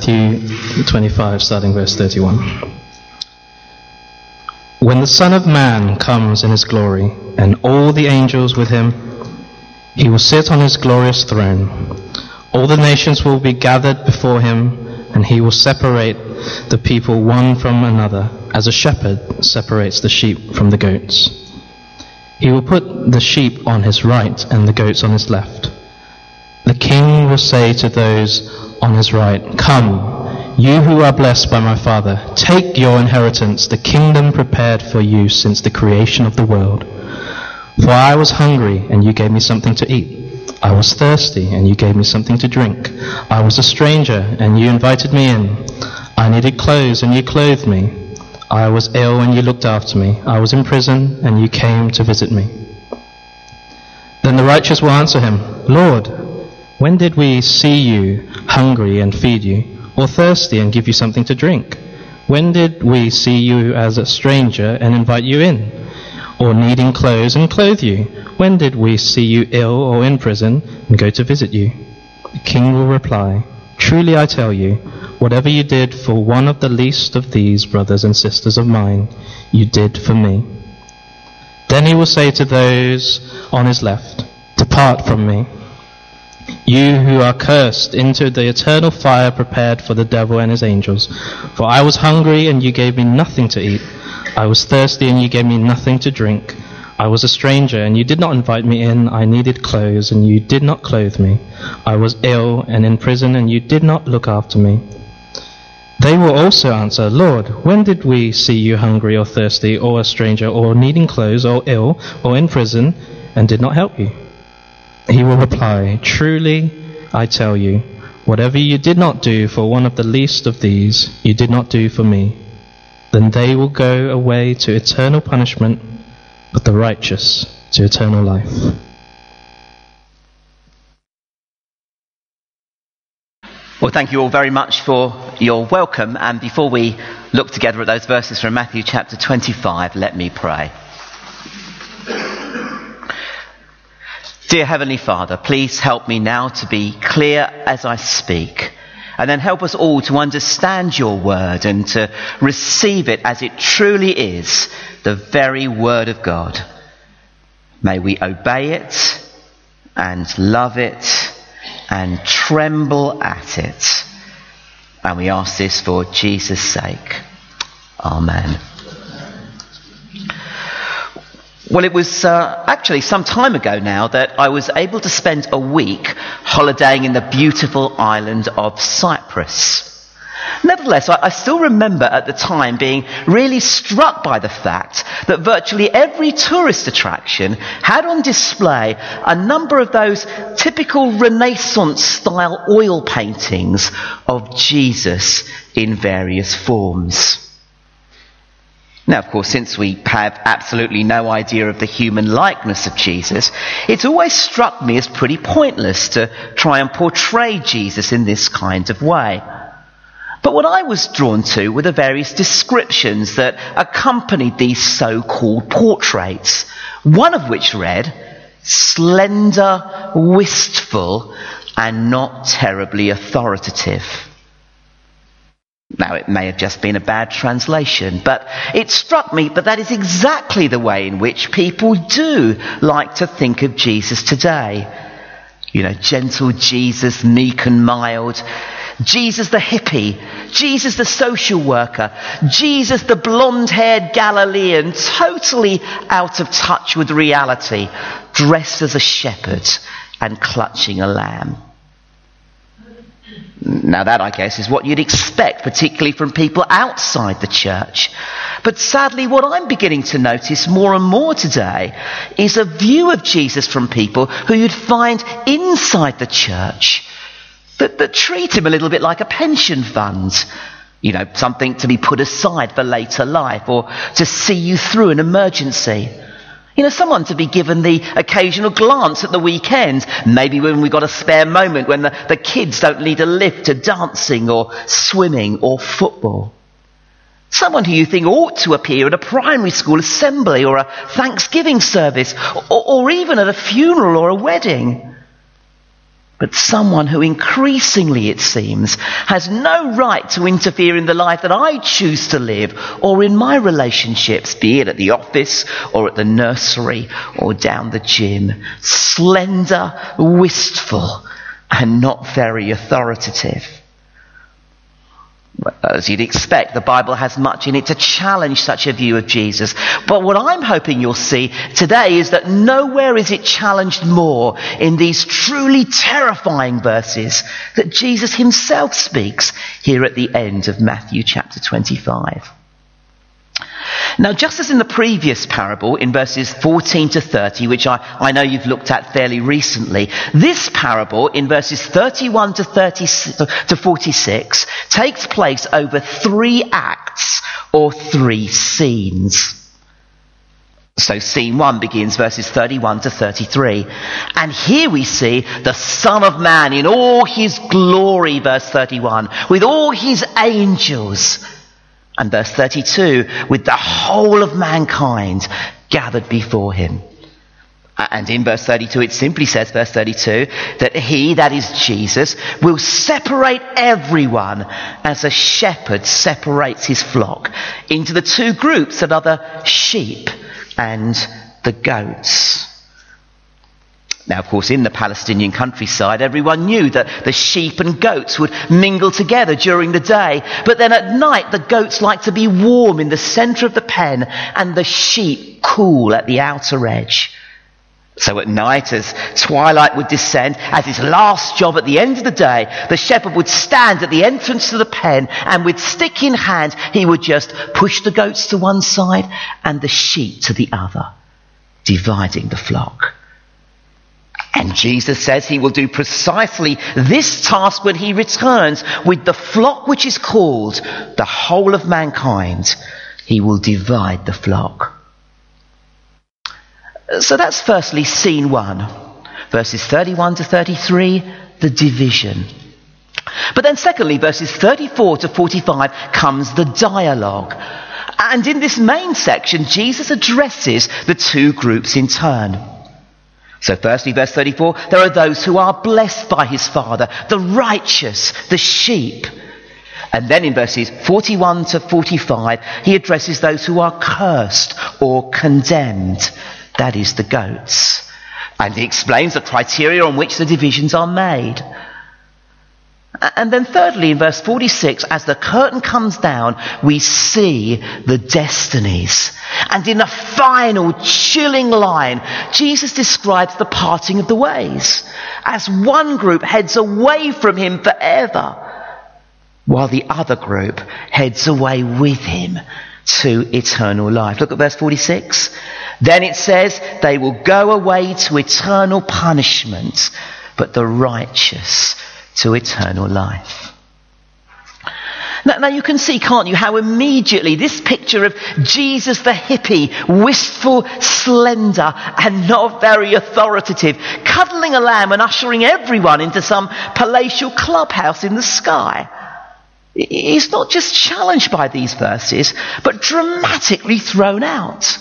Matthew 25, starting verse 31. When the Son of Man comes in his glory, and all the angels with him, he will sit on his glorious throne. All the nations will be gathered before him, and he will separate the people one from another, as a shepherd separates the sheep from the goats. He will put the sheep on his right and the goats on his left. The king will say to those on his right, "Come, you who are blessed by my Father, take your inheritance, the kingdom prepared for you since the creation of the world. For I was hungry, and you gave me something to eat. I was thirsty, and you gave me something to drink. I was a stranger, and you invited me in. I needed clothes, and you clothed me. I was ill, and you looked after me. I was in prison, and you came to visit me." Then the righteous will answer him, "Lord, when did we see you hungry and feed you, or thirsty and give you something to drink? When did we see you as a stranger and invite you in, or needing clothes and clothe you? When did we see you ill or in prison and go to visit you?" The king will reply, "Truly I tell you, whatever you did for one of the least of these brothers and sisters of mine, you did for me." Then he will say to those on his left, "Depart from me, you who are cursed, into the eternal fire prepared for the devil and his angels. For I was hungry, and you gave me nothing to eat. I was thirsty, and you gave me nothing to drink. I was a stranger, and you did not invite me in. I needed clothes, and you did not clothe me. I was ill and in prison, and you did not look after me." They will also answer, "Lord, when did we see you hungry or thirsty, or a stranger, or needing clothes, or ill, or in prison, and did not help you?" He will reply, "Truly I tell you, whatever you did not do for one of the least of these, you did not do for me." Then they will go away to eternal punishment, but the righteous to eternal life. Well, thank you all very much for your welcome. And before we look together at those verses from Matthew chapter 25, let me pray. Dear Heavenly Father, please help me now to be clear as I speak, and then help us all to understand your word and to receive it as it truly is, the very word of God. May we obey it and love it and tremble at it. And we ask this for Jesus' sake. Amen. Well, it was actually some time ago now that I was able to spend a week holidaying in the beautiful island of Cyprus. Nevertheless, I still remember at the time being really struck by the fact that virtually every tourist attraction had on display a number of those typical Renaissance-style oil paintings of Jesus in various forms. Now, of course, since we have absolutely no idea of the human likeness of Jesus, it's always struck me as pretty pointless to try and portray Jesus in this kind of way. But what I was drawn to were the various descriptions that accompanied these so-called portraits, one of which read, "slender, wistful, and not terribly authoritative." Now, it may have just been a bad translation, but it struck me that is exactly the way in which people do like to think of Jesus today. You know, gentle Jesus, meek and mild. Jesus the hippie. Jesus the social worker. Jesus the blonde-haired Galilean, totally out of touch with reality, dressed as a shepherd and clutching a lamb. Now that, I guess, is what you'd expect, particularly from people outside the church. But sadly, what I'm beginning to notice more and more today is a view of Jesus from people who you'd find inside the church that treat him a little bit like a pension fund. You know, something to be put aside for later life or to see you through an emergency. You know, someone to be given the occasional glance at the weekend, maybe when we've got a spare moment, when the kids don't need a lift to dancing or swimming or football. Someone who you think ought to appear at a primary school assembly or a Thanksgiving service or even at a funeral or a wedding. but someone who increasingly, it seems, has no right to interfere in the life that I choose to live or in my relationships, be it at the office or at the nursery or down the gym. Slender, wistful, and not very authoritative. As you'd expect, the Bible has much in it to challenge such a view of Jesus. But what I'm hoping you'll see today is that nowhere is it challenged more in these truly terrifying verses that Jesus himself speaks here at the end of Matthew chapter 25. Now, just as in the previous parable, in verses 14 to 30, which I know you've looked at fairly recently, this parable, in verses 31 to 46, takes place over 3 acts, or 3 scenes. So scene 1 begins verses 31 to 33. And here we see the Son of Man in all his glory, verse 31, with all his angels. And verse 32, with the whole of mankind gathered before him. And in verse 32, it simply says, verse 32, that he, that is Jesus, will separate everyone as a shepherd separates his flock into the 2 groups that are the sheep and the goats. Now, of course, in the Palestinian countryside, everyone knew that the sheep and goats would mingle together during the day. But then at night, the goats like to be warm in the centre of the pen and the sheep cool at the outer edge. So at night, as twilight would descend, as his last job at the end of the day, the shepherd would stand at the entrance to the pen and with stick in hand, he would just push the goats to one side and the sheep to the other, dividing the flock. And Jesus says he will do precisely this task when he returns with the flock which is called the whole of mankind. He will divide the flock. So that's firstly scene 1, verses 31 to 33, the division. But then secondly, verses 34 to 45 comes the dialogue. And in this main section, Jesus addresses the 2 groups in turn. So firstly, verse 34, there are those who are blessed by his Father, the righteous, the sheep. And then in verses 41 to 45, he addresses those who are cursed or condemned, that is, the goats. And he explains the criteria on which the divisions are made. And then thirdly, in verse 46, as the curtain comes down, we see the destinies. And in a final, chilling line, Jesus describes the parting of the ways, as one group heads away from him forever, while the other group heads away with him to eternal life. Look at verse 46. Then it says, they will go away to eternal punishment, but the righteous to eternal life. Now you can see, can't you, how immediately this picture of Jesus the hippie, wistful, slender, and not very authoritative, cuddling a lamb and ushering everyone into some palatial clubhouse in the sky, is not just challenged by these verses, but dramatically thrown out.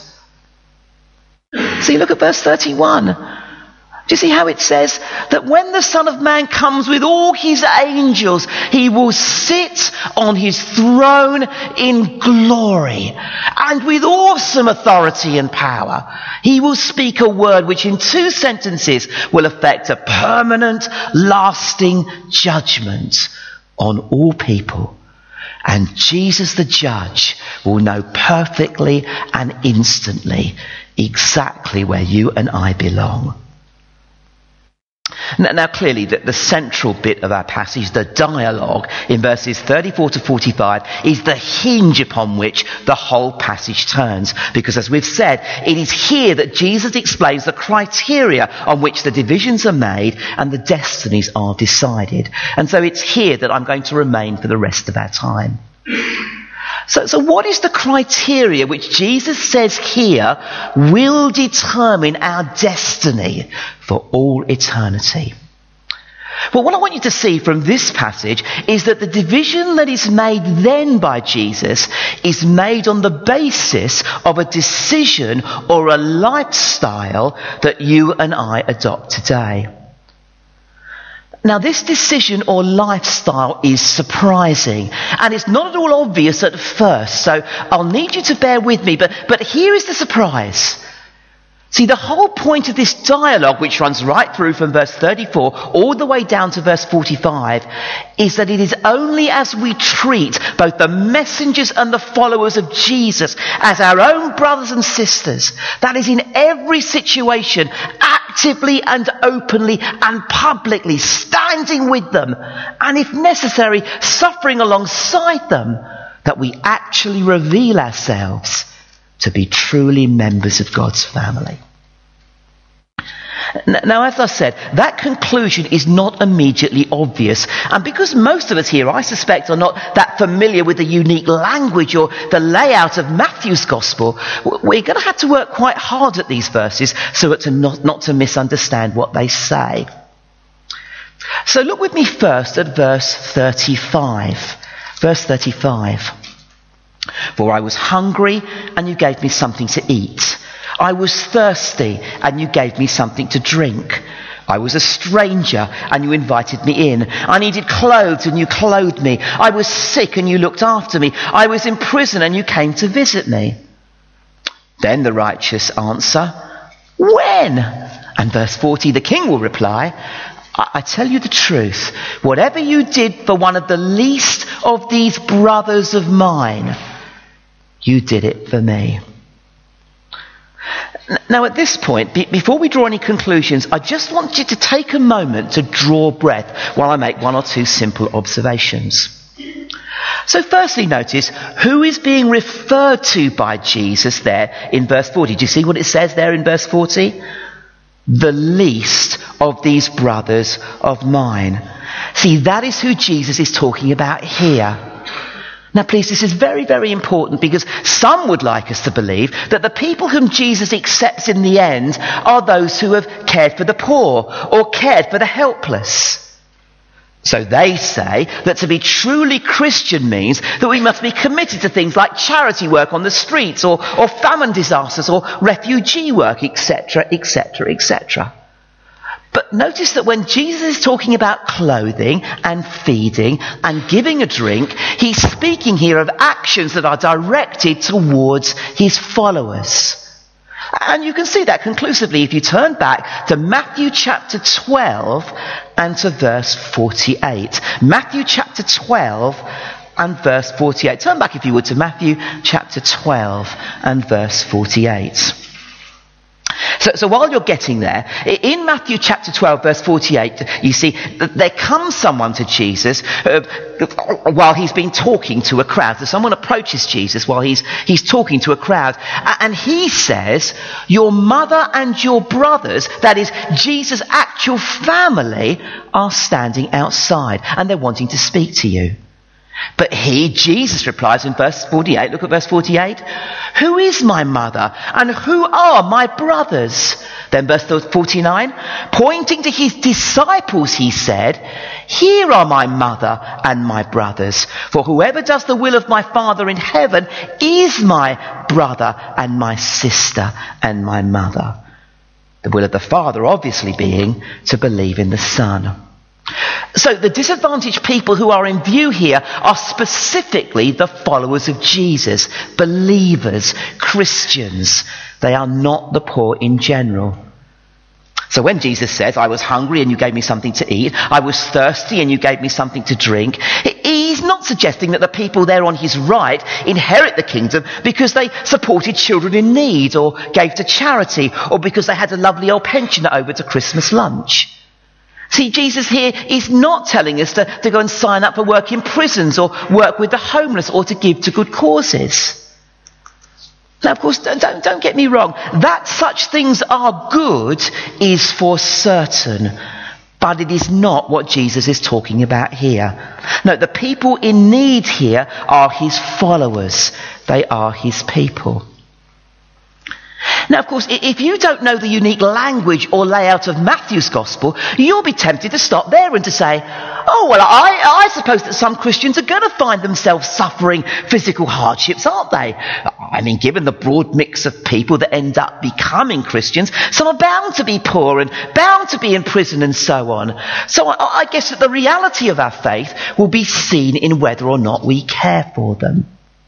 See, look at verse 31. Do you see how it says that when the Son of Man comes with all his angels, he will sit on his throne in glory, and with awesome authority and power, he will speak a word which in 2 sentences will effect a permanent, lasting judgment on all people. And Jesus the judge will know perfectly and instantly exactly where you and I belong. Now clearly, the central bit of our passage, the dialogue in verses 34 to 45, is the hinge upon which the whole passage turns. Because as we've said, it is here that Jesus explains the criteria on which the divisions are made and the destinies are decided. And so it's here that I'm going to remain for the rest of our time. So what is the criteria which Jesus says here will determine our destiny for all eternity? Well, what I want you to see from this passage is that the division that is made then by Jesus is made on the basis of a decision or a lifestyle that you and I adopt today. Now, this decision or lifestyle is surprising, and it's not at all obvious at first, so I'll need you to bear with me, but here is the surprise. See, the whole point of this dialogue, which runs right through from verse 34 all the way down to verse 45, is that it is only as we treat both the messengers and the followers of Jesus as our own brothers and sisters, that is, in every situation, actively and openly and publicly standing with them, and if necessary, suffering alongside them, that we actually reveal ourselves to be truly members of God's family. Now, as I said, that conclusion is not immediately obvious. And because most of us here, I suspect, are not that familiar with the unique language or the layout of Matthew's Gospel, we're going to have to work quite hard at these verses so as to not to misunderstand what they say. So look with me first at verse 35. Verse 35. For I was hungry, and you gave me something to eat. I was thirsty, and you gave me something to drink. I was a stranger, and you invited me in. I needed clothes, and you clothed me. I was sick, and you looked after me. I was in prison, and you came to visit me. Then the righteous answer, when? And verse 40, the king will reply, I tell you the truth. Whatever you did for one of the least of these brothers of mine, you did it for me. Now, at this point, before we draw any conclusions, I just want you to take a moment to draw breath while I make one or two simple observations. So firstly, notice who is being referred to by Jesus there in verse 40. Do you see what it says there in verse 40? The least of these brothers of mine. See, that is who Jesus is talking about here. Now please, this is very, very important, because some would like us to believe that the people whom Jesus accepts in the end are those who have cared for the poor or cared for the helpless. So they say that to be truly Christian means that we must be committed to things like charity work on the streets or famine disasters or refugee work, etc., etc., etc. But notice that when Jesus is talking about clothing and feeding and giving a drink, he's speaking here of actions that are directed towards his followers. And you can see that conclusively if you turn back to Matthew chapter 12 and to verse 48. Matthew chapter 12 and verse 48. Turn back, if you would, to Matthew chapter 12 and verse 48. So while you're getting there, in Matthew chapter 12 verse 48, you see that there comes someone to Jesus while he's been talking to a crowd. So someone approaches Jesus while he's talking to a crowd, and he says, your mother and your brothers, that is Jesus' actual family, are standing outside and they're wanting to speak to you. But Jesus replies in verse 48, look at verse 48, who is my mother and who are my brothers? Then verse 49, pointing to his disciples, he said, here are my mother and my brothers, for whoever does the will of my Father in heaven is my brother and my sister and my mother. The will of the Father obviously being to believe in the Son. So the disadvantaged people who are in view here are specifically the followers of Jesus, believers, Christians. They are not the poor in general. So when Jesus says, I was hungry and you gave me something to eat, I was thirsty and you gave me something to drink, he's not suggesting that the people there on his right inherit the kingdom because they supported children in need or gave to charity or because they had a lovely old pensioner over to Christmas lunch. See, Jesus here is not telling us to go and sign up for work in prisons or work with the homeless or to give to good causes. Now, of course, don't get me wrong. That such things are good is for certain. But it is not what Jesus is talking about here. No, the people in need here are his followers. They are his people. Now, of course, if you don't know the unique language or layout of Matthew's gospel, you'll be tempted to stop there and to say, oh, well, I suppose that some Christians are going to find themselves suffering physical hardships, aren't they? I mean, given the broad mix of people that end up becoming Christians, some are bound to be poor and bound to be in prison and so on. So I guess that the reality of our faith will be seen in whether or not we care for them.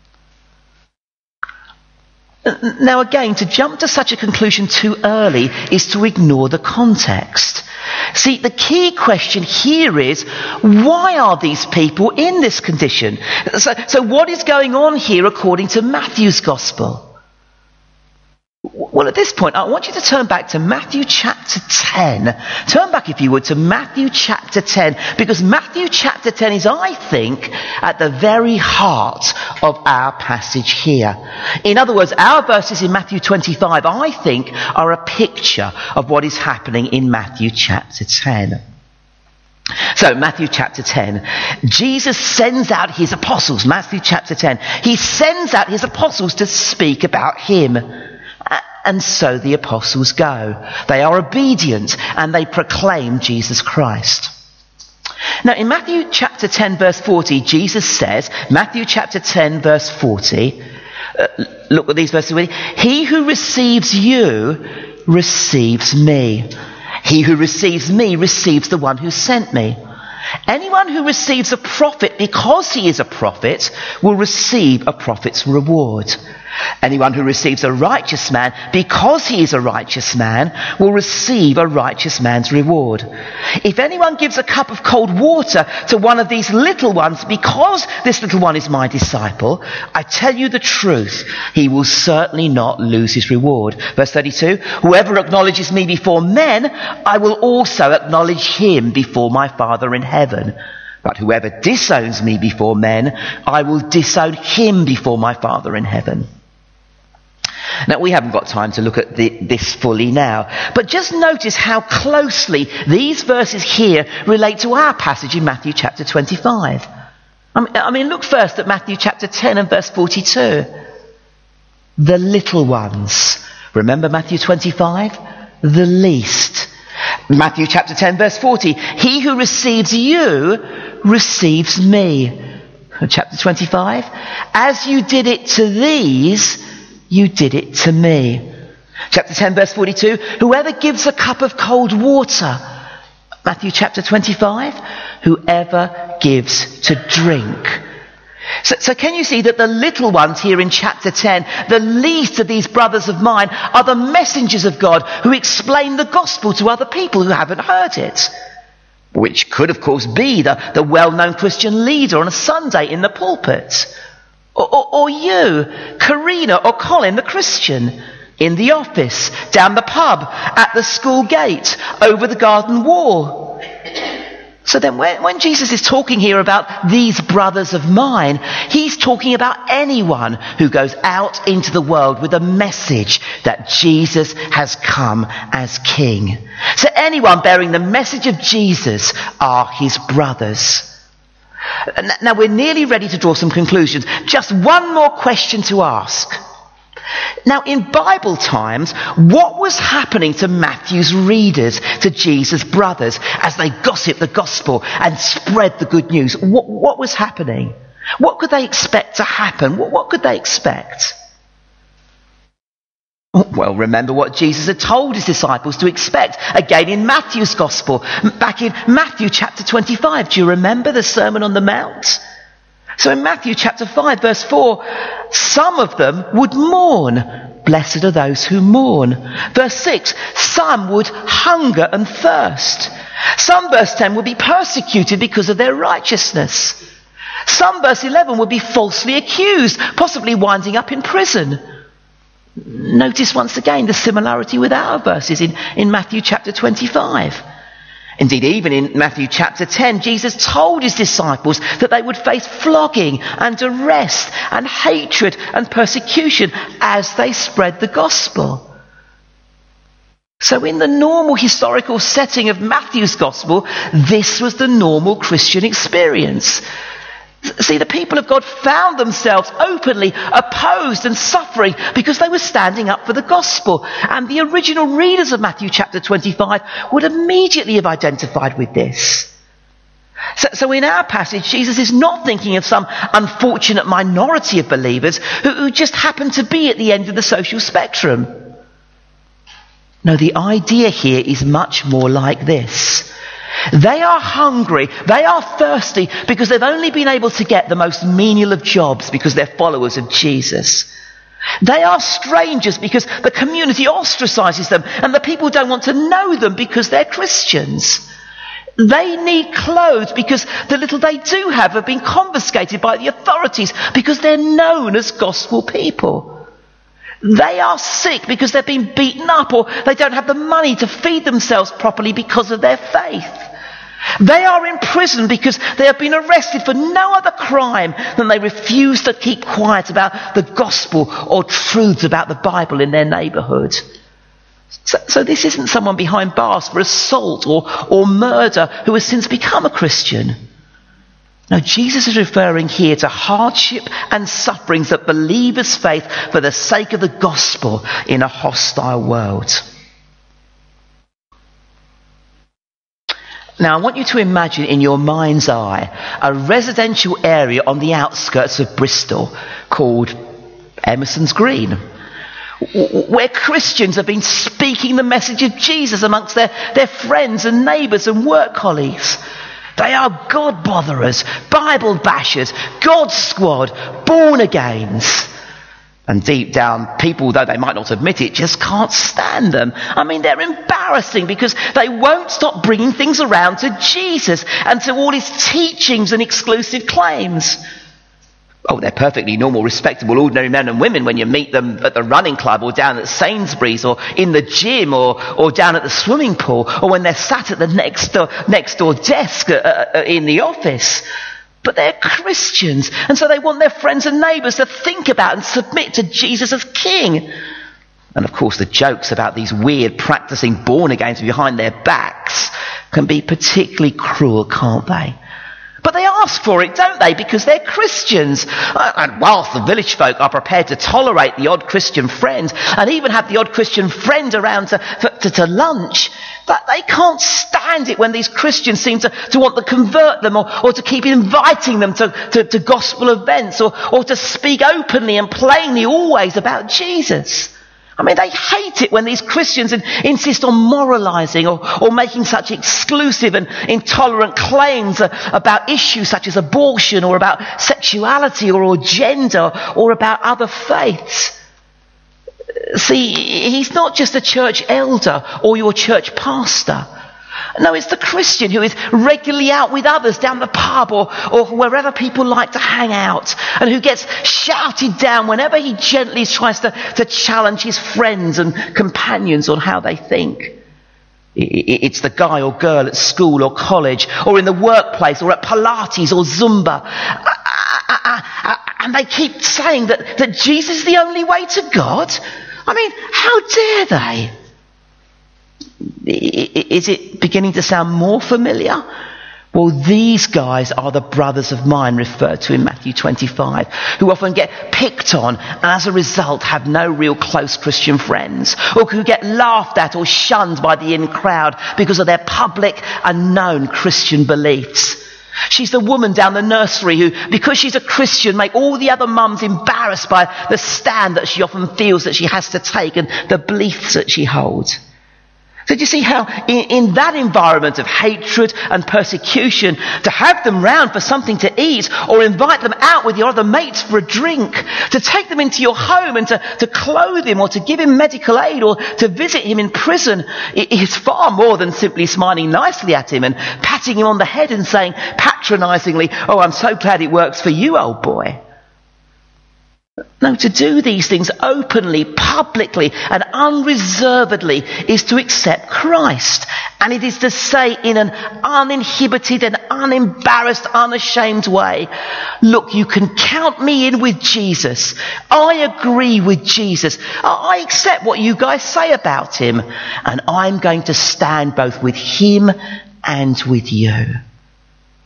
Now again, to jump to such a conclusion too early is to ignore the context. See, the key question here is, why are these people in this condition? So what is going on here according to Matthew's gospel? Well, at this point, I want you to turn back to Matthew chapter 10. Turn back, if you would, to Matthew chapter 10, because Matthew chapter 10 is, I think, at the very heart of our passage here. In other words, our verses in Matthew 25, I think, are a picture of what is happening in Matthew chapter 10. So, Matthew chapter 10, Jesus sends out his apostles. Matthew chapter 10, he sends out his apostles to speak about him. And so the apostles go. They are obedient and they proclaim Jesus Christ. Now in Matthew chapter 10 verse 40, Jesus says, Matthew chapter 10 verse 40, look at these verses with me. He who receives you receives me. He who receives me receives the one who sent me. Anyone who receives a prophet because he is a prophet will receive a prophet's reward. Anyone who receives a righteous man because he is a righteous man will receive a righteous man's reward. If anyone gives a cup of cold water to one of these little ones because this little one is my disciple, I tell you the truth, he will certainly not lose his reward. Verse 32, whoever acknowledges me before men, I will also acknowledge him before my Father in heaven. But whoever disowns me before men, I will disown him before my Father in heaven. Now, we haven't got time to look at this fully now, but just notice how closely these verses here relate to our passage in Matthew chapter 25. I mean, look first at Matthew chapter 10 and verse 42. The little ones. Remember Matthew 25? The least. Matthew chapter 10 verse 40. He who receives you receives me. Chapter 25. As you did it to these, you did it to me. Chapter 10 verse 42, whoever gives a cup of cold water. Matthew chapter 25, whoever gives to drink. So can you see that the little ones here in chapter 10, the least of these brothers of mine, are the messengers of God who explain the gospel to other people who haven't heard it? Which could, of course, be the well-known Christian leader on a Sunday in the pulpit. Or you, Karina or Colin, the Christian, in the office, down the pub, at the school gate, over the garden wall. So then when Jesus is talking here about these brothers of mine, he's talking about anyone who goes out into the world with a message that Jesus has come as King. So anyone bearing the message of Jesus are his brothers. Now we're nearly ready to draw some conclusions. Just one more question to ask. Now in Bible times, what was happening to Matthew's readers, to Jesus' brothers, as they gossiped the gospel and spread the good news? What was happening? What could they expect to happen? What could they expect? Well, remember what Jesus had told his disciples to expect, again in Matthew's gospel, back in Matthew chapter 25. Do you remember the Sermon on the Mount? So in Matthew chapter 5 verse 4, some of them would mourn. Blessed are those who mourn. Verse 6, some would hunger and thirst. Some, verse 10, would be persecuted because of their righteousness. Some, verse 11, would be falsely accused, possibly winding up in prison. Notice once again the similarity with our verses in Matthew chapter 25. Indeed, even in Matthew chapter 10, Jesus told his disciples that they would face flogging and arrest and hatred and persecution as they spread the gospel. So in the normal historical setting of Matthew's gospel, this was the normal Christian experience. See, the people of God found themselves openly opposed and suffering because they were standing up for the gospel. And the original readers of Matthew chapter 25 would immediately have identified with this. So in our passage, Jesus is not thinking of some unfortunate minority of believers who just happen to be at the end of the social spectrum. No, the idea here is much more like this. They are hungry, they are thirsty because they've only been able to get the most menial of jobs because they're followers of Jesus. They are strangers because the community ostracizes them and the people don't want to know them because they're Christians. They need clothes because the little they do have been confiscated by the authorities because they're known as gospel people. They are sick because they've been beaten up or they don't have the money to feed themselves properly because of their faith. They are in prison because they have been arrested for no other crime than they refuse to keep quiet about the gospel or truths about the Bible in their neighbourhood. So this isn't someone behind bars for assault or murder who has since become a Christian. No, Jesus is referring here to hardship and sufferings that believers face for the sake of the gospel in a hostile world. Now, I want you to imagine in your mind's eye a residential area on the outskirts of Bristol called Emerson's Green, where Christians have been speaking the message of Jesus amongst their friends and neighbours and work colleagues. They are God botherers, Bible bashers, God squad, born agains. And deep down, people, though they might not admit it, just can't stand them. I mean, they're embarrassing because they won't stop bringing things around to Jesus and to all his teachings and exclusive claims. Oh, they're perfectly normal, respectable, ordinary men and women when you meet them at the running club or down at Sainsbury's or in the gym or down at the swimming pool or when they're sat at the next door desk in the office. But they're Christians, and so they want their friends and neighbours to think about and submit to Jesus as King. And of course the jokes about these weird practising born-agains behind their backs can be particularly cruel, can't they? But they ask for it, don't they? Because they're Christians. And whilst the village folk are prepared to tolerate the odd Christian friend and even have the odd Christian friend around to lunch, that they can't stand it when these Christians seem to want to convert them or to keep inviting them to gospel events or to speak openly and plainly always about Jesus. I mean, they hate it when these Christians insist on moralising or making such exclusive and intolerant claims about issues such as abortion or about sexuality or gender or about other faiths. See, he's not just a church elder or your church pastor. No, it's the Christian who is regularly out with others down the pub or wherever people like to hang out and who gets shouted down whenever he gently tries to challenge his friends and companions on how they think. It's the guy or girl at school or college or in the workplace or at Pilates or Zumba. And they keep saying that Jesus is the only way to God. I mean, how dare they? Is it beginning to sound more familiar? Well, these guys are the brothers of mine referred to in Matthew 25, who often get picked on and as a result have no real close Christian friends, or who get laughed at or shunned by the in crowd because of their public and known Christian beliefs. She's the woman down the nursery who, because she's a Christian, make all the other mums embarrassed by the stand that she often feels that she has to take and the beliefs that she holds. So do you see how in that environment of hatred and persecution, to have them round for something to eat or invite them out with your other mates for a drink, to take them into your home and to clothe him or to give him medical aid or to visit him in prison is far more than simply smiling nicely at him and patting him on the head and saying patronisingly, "Oh, I'm so glad it works for you, old boy." No, to do these things openly, publicly, and unreservedly is to accept Christ. And it is to say in an uninhibited and unembarrassed, unashamed way, look, you can count me in with Jesus. I agree with Jesus. I accept what you guys say about him. And I'm going to stand both with him and with you.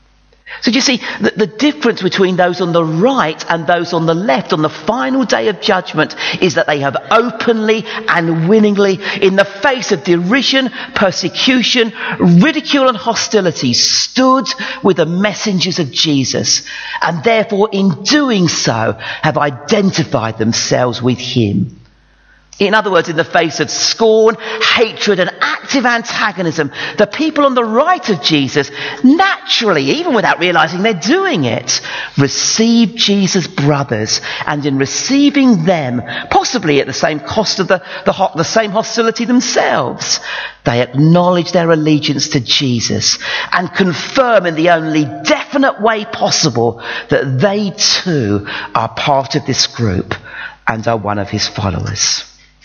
So do you see, the difference between those on the right and those on the left on the final day of judgment is that they have openly and willingly, in the face of derision, persecution, ridicule and hostility, stood with the messengers of Jesus, and therefore in doing so have identified themselves with him. In other words, in the face of scorn, hatred and active antagonism, the people on the right of Jesus naturally, even without realizing they're doing it, receive Jesus' brothers, and in receiving them, possibly at the same cost of the same hostility themselves, they acknowledge their allegiance to Jesus and confirm in the only definite way possible that they too are part of this group and are one of his followers.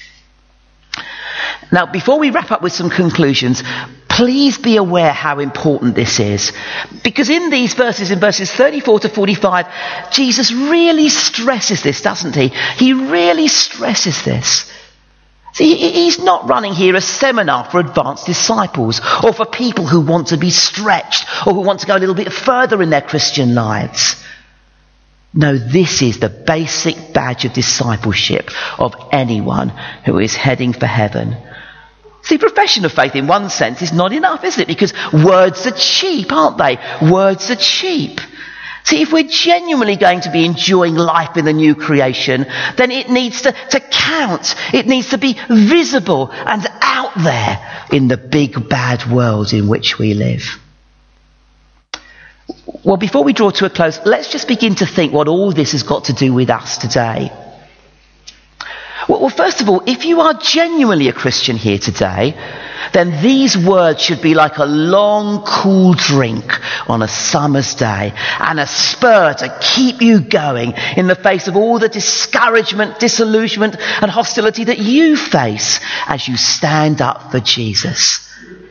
Now, before we wrap up with some conclusions, please be aware how important this is. Because in these verses, in verses 34 to 45, Jesus really stresses this, doesn't he? He really stresses this. See, he's not running here a seminar for advanced disciples or for people who want to be stretched or who want to go a little bit further in their Christian lives. No, this is the basic badge of discipleship of anyone who is heading for heaven. See, profession of faith in one sense is not enough, is it? Because words are cheap, aren't they? Words are cheap. See, if we're genuinely going to be enjoying life in the new creation, then it needs to count. It needs to be visible and out there in the big bad world in which we live. Well, before we draw to a close, let's just begin to think what all this has got to do with us today. Well, first of all, if you are genuinely a Christian here today, then these words should be like a long, cool drink on a summer's day and a spur to keep you going in the face of all the discouragement, disillusionment and hostility that you face as you stand up for Jesus.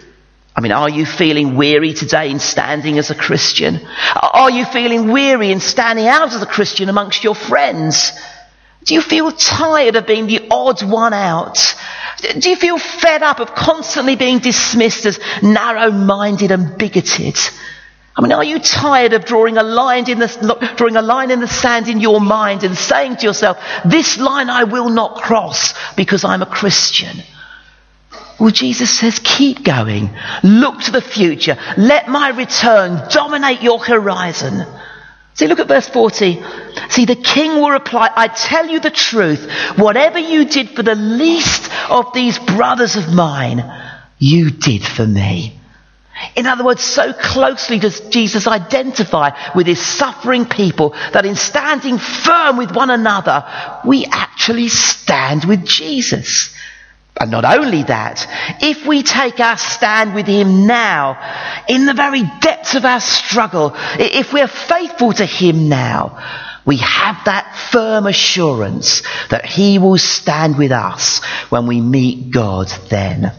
I mean, are you feeling weary today in standing as a Christian? Are you feeling weary in standing out as a Christian amongst your friends? Do you feel tired of being the odd one out? Do you feel fed up of constantly being dismissed as narrow-minded and bigoted? I mean, are you tired of drawing a line in the sand in your mind and saying to yourself, this line I will not cross because I'm a Christian? Well, Jesus says, keep going. Look to the future. Let my return dominate your horizon. See, look at verse 40. See, the king will reply, I tell you the truth. Whatever you did for the least of these brothers of mine, you did for me. In other words, so closely does Jesus identify with his suffering people that in standing firm with one another, we actually stand with Jesus. And not only that, if we take our stand with him now, in the very depths of our struggle, if we're faithful to him now, we have that firm assurance that he will stand with us when we meet God then.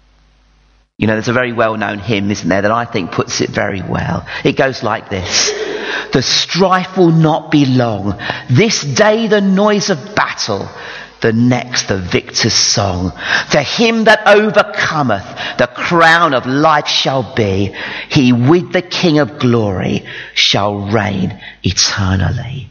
You know, there's a very well-known hymn, isn't there, that I think puts it very well. It goes like this. The strife will not be long. This day the noise of battle, the next the victor's song. To him that overcometh, the crown of life shall be. He with the King of glory shall reign eternally.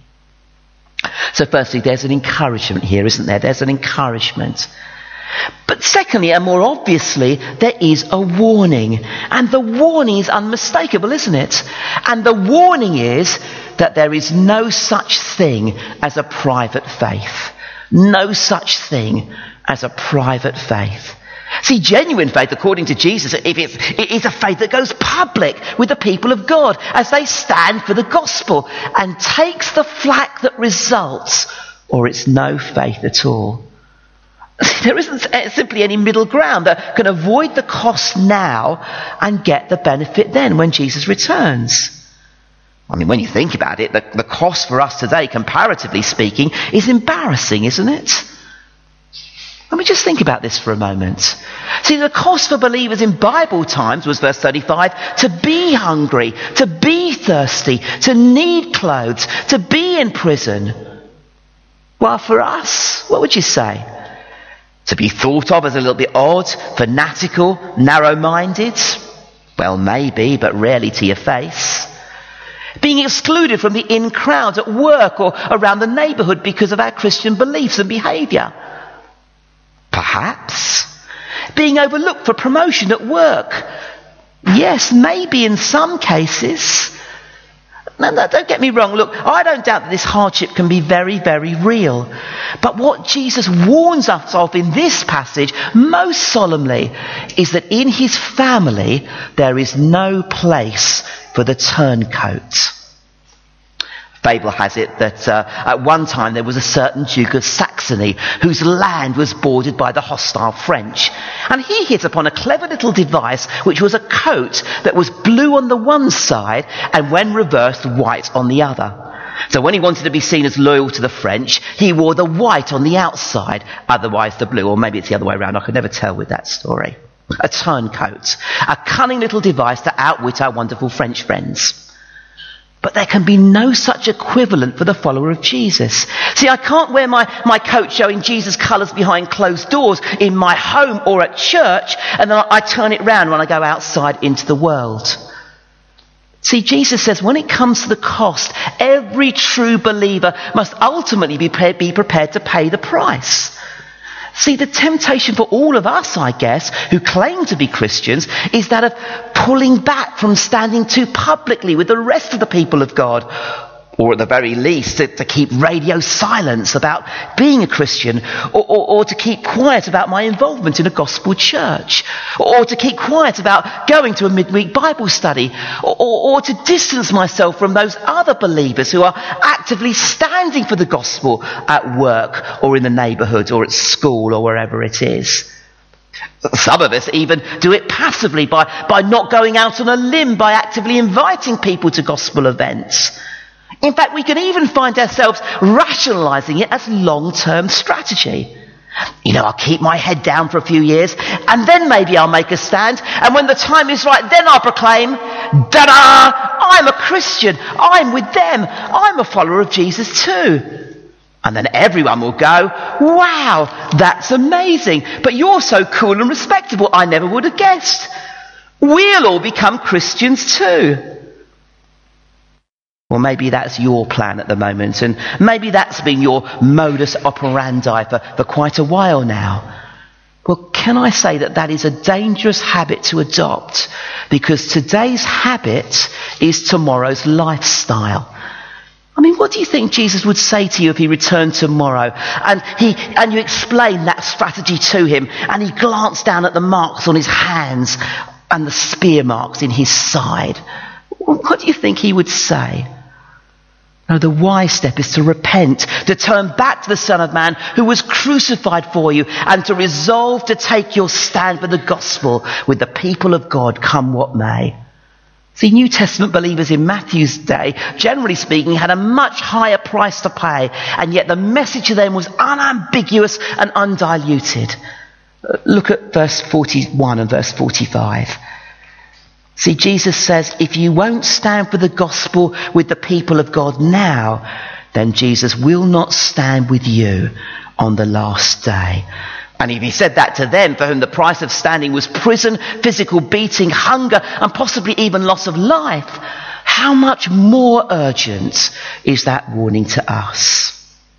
So firstly, there's an encouragement here, isn't there? There's an encouragement. But secondly, and more obviously, there is a warning. And the warning is unmistakable, isn't it? And the warning is that there is no such thing as a private faith. No such thing as a private faith. See, genuine faith, according to Jesus, it is a faith that goes public with the people of God as they stand for the gospel and takes the flack that results, or it's no faith at all. There isn't simply any middle ground that can avoid the cost now and get the benefit then when Jesus returns. I mean, when you think about it, the cost for us today, comparatively speaking, is embarrassing, isn't it? Let me just think about this for a moment. See, the cost for believers in Bible times was, verse 35, to be hungry, to be thirsty, to need clothes, to be in prison. Well, for us, what would you say? To be thought of as a little bit odd, fanatical, narrow-minded? Well, maybe, but rarely to your face. being excluded from the in crowd at work or around the neighbourhood because of our Christian beliefs and behaviour. Perhaps. Being overlooked for promotion at work. Yes, maybe in some cases. No, don't get me wrong. Look, I don't doubt that this hardship can be very, very real. But what Jesus warns us of in this passage most solemnly is that in his family there is no place for the turncoat. Fable has it that at one time there was a certain Duke of Saxony whose land was bordered by the hostile French. And he hit upon a clever little device which was a coat that was blue on the one side and when reversed white on the other. So when he wanted to be seen as loyal to the French, he wore the white on the outside, otherwise the blue, or maybe it's the other way around. I could never tell with that story. A turncoat, a cunning little device to outwit our wonderful French friends. But there can be no such equivalent for the follower of Jesus. See, I can't wear my coat showing Jesus' colours behind closed doors in my home or at church, and then I turn it round when I go outside into the world. See, Jesus says when it comes to the cost, every true believer must ultimately be prepared to pay the price. See, the temptation for all of us, I guess, who claim to be Christians, is that of pulling back from standing too publicly with the rest of the people of God. Or at the very least, to keep radio silence about being a Christian, or to keep quiet about my involvement in a gospel church, or to keep quiet about going to a midweek Bible study, or to distance myself from those other believers who are actively standing for the gospel at work, or in the neighbourhood, or at school, or wherever it is. Some of us even do it passively by not going out on a limb, by actively inviting people to gospel events. In fact, we can even find ourselves rationalising it as long-term strategy. I'll keep my head down for a few years and then maybe I'll make a stand. And when the time is right, then I'll proclaim, da-da, I'm a Christian. I'm with them. I'm a follower of Jesus too. And then everyone will go, wow, that's amazing. But you're so cool and respectable. I never would have guessed. We'll all become Christians too. Well, maybe that's your plan at the moment, and maybe that's been your modus operandi for quite a while now. Well, can I say that is a dangerous habit to adopt, because today's habit is tomorrow's lifestyle. I mean, what do you think Jesus would say to you if he returned tomorrow and you explained that strategy to him, and he glanced down at the marks on his hands and the spear marks in his side? What do you think he would say? No, the wise step is to repent, to turn back to the Son of Man who was crucified for you, and to resolve to take your stand for the gospel with the people of God, come what may. See, New Testament believers in Matthew's day, generally speaking, had a much higher price to pay, and yet the message to them was unambiguous and undiluted. Look at verse 41 and verse 45. See, Jesus says, if you won't stand for the gospel with the people of God now, then Jesus will not stand with you on the last day. And if he said that to them, for whom the price of standing was prison, physical beating, hunger, and possibly even loss of life, how much more urgent is that warning to us?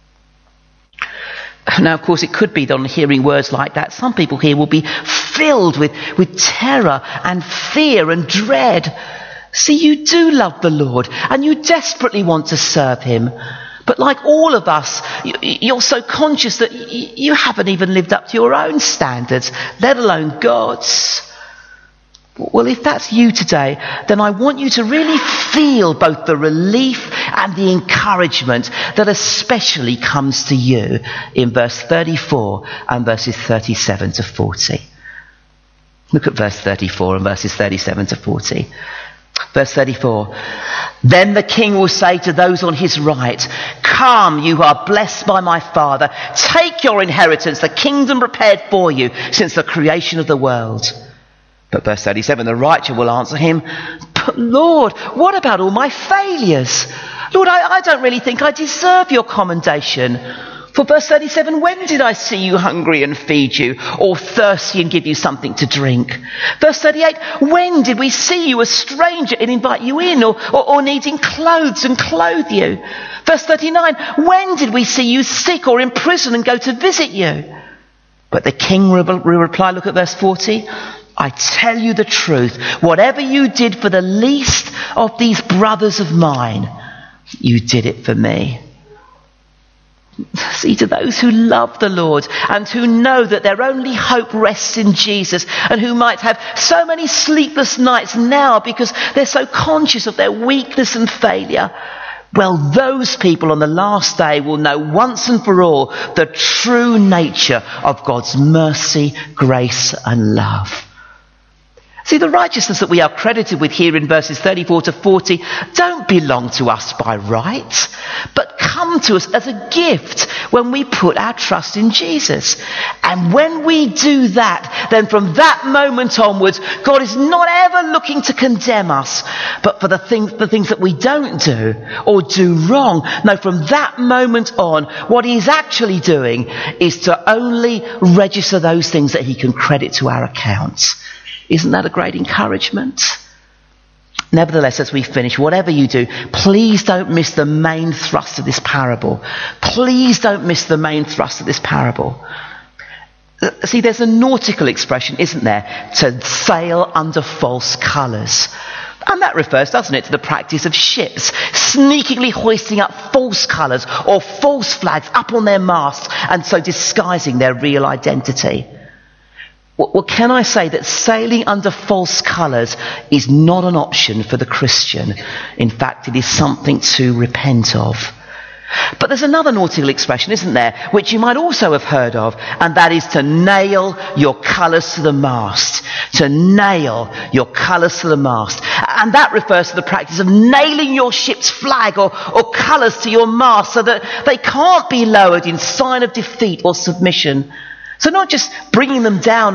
Now, of course, it could be that on hearing words like that, some people here will be filled with terror and fear and dread. See, you do love the Lord and you desperately want to serve him. But like all of us, you're so conscious that you haven't even lived up to your own standards, let alone God's. Well, if that's you today, then I want you to really feel both the relief and the encouragement that especially comes to you in verse 34 and verses 37 to 40. Look at verse 34 and verses 37 to 40. Verse 34. Then the king will say to those on his right, come, you are blessed by my Father. Take your inheritance, the kingdom prepared for you since the creation of the world. But verse 37, the righteous will answer him, but Lord, what about all my failures? Lord, I don't really think I deserve your commendation. For verse 37, when did I see you hungry and feed you, or thirsty and give you something to drink? Verse 38, when did we see you a stranger and invite you in, or needing clothes and clothe you? Verse 39, when did we see you sick or in prison and go to visit you? But the king will reply, look at verse 40, I tell you the truth, whatever you did for the least of these brothers of mine, you did it for me. See, to those who love the Lord and who know that their only hope rests in Jesus, and who might have so many sleepless nights now because they're so conscious of their weakness and failure, well, those people on the last day will know once and for all the true nature of God's mercy, grace and love. See, the righteousness that we are credited with here in verses 34 to 40 don't belong to us by right, but come to us as a gift when we put our trust in Jesus. And when we do that, then from that moment onwards, God is not ever looking to condemn us, but for the things that we don't do or do wrong. No, from that moment on, what he is actually doing is to only register those things that he can credit to our accounts. Isn't that a great encouragement? Nevertheless, as we finish, whatever you do, please don't miss the main thrust of this parable. Please don't miss the main thrust of this parable. See, there's a nautical expression, isn't there? To sail under false colours. And that refers, doesn't it, to the practice of ships sneakily hoisting up false colours or false flags up on their masts and so disguising their real identity. Well, can I say that sailing under false colours is not an option for the Christian. In fact, it is something to repent of. But there's another nautical expression, isn't there, which you might also have heard of, and that is to nail your colours to the mast. To nail your colours to the mast. And that refers to the practice of nailing your ship's flag or colours to your mast so that they can't be lowered in sign of defeat or submission. So not just bringing them down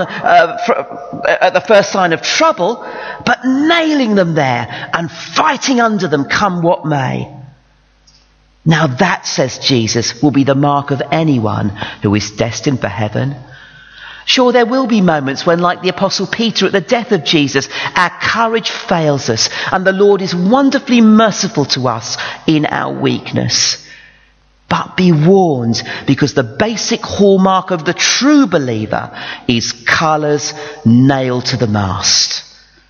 at the first sign of trouble, but nailing them there and fighting under them come what may. Now that, says Jesus, will be the mark of anyone who is destined for heaven. Sure, there will be moments when, like the Apostle Peter at the death of Jesus, our courage fails us and the Lord is wonderfully merciful to us in our weakness. But be warned, because the basic hallmark of the true believer is colours nailed to the mast.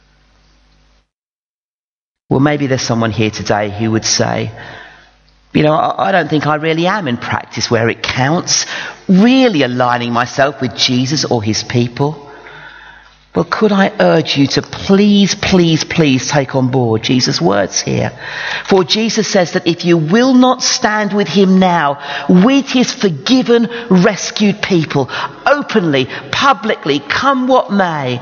Well, maybe there's someone here today who would say, I don't think I really am in practice where it counts, really aligning myself with Jesus or his people. Well, could I urge you to please take on board Jesus' words here? For Jesus says that if you will not stand with him now, with his forgiven, rescued people, openly, publicly, come what may,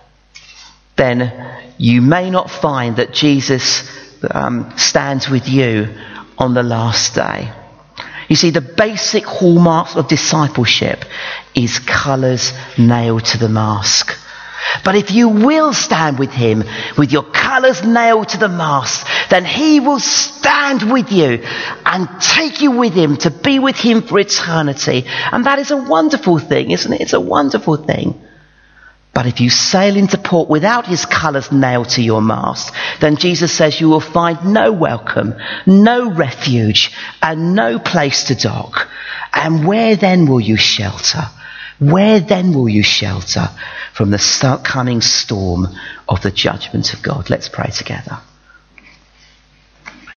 then you may not find that Jesus stands with you on the last day. You see, the basic hallmarks of discipleship is colours nailed to the mast. But if you will stand with him, with your colours nailed to the mast, then he will stand with you and take you with him to be with him for eternity. And that is a wonderful thing, isn't it? It's a wonderful thing. But if you sail into port without his colours nailed to your mast, then Jesus says you will find no welcome, no refuge, and no place to dock. And where then will you shelter? Where then will you shelter from the coming storm of the judgment of God? Let's pray together.